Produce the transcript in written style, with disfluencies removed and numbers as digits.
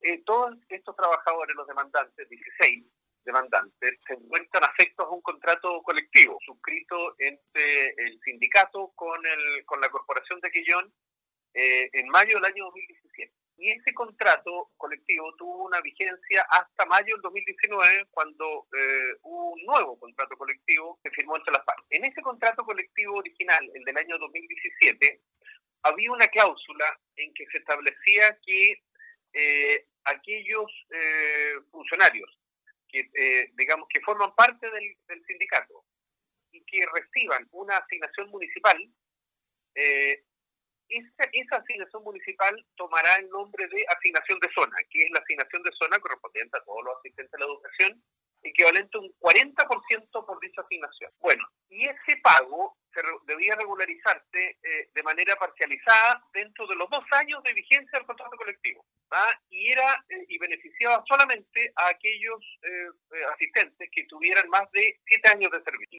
todos estos trabajadores, los demandantes, 16 demandantes, se encuentran afectos a un contrato colectivo suscrito entre el sindicato con la Corporación de Quillón en mayo del año 2017. Y ese contrato colectivo tuvo una vigencia hasta mayo del 2019, cuando hubo un nuevo contrato colectivo que firmó entre las partes. En ese contrato colectivo original, el del año 2017, había una cláusula en que se establecía que aquellos funcionarios que, digamos, que forman parte del sindicato y que reciban una asignación municipal, esa asignación municipal tomará el nombre de asignación de zona, que es la asignación de zona correspondiente a todos los asistentes a la educación, equivalente a un 40% por dicha asignación. Bueno, y ese pago debía regularizarse de manera parcializada dentro de los 2 años de vigencia del contrato colectivo, y beneficiaba solamente a aquellos asistentes que tuvieran más de 7 años de servicio.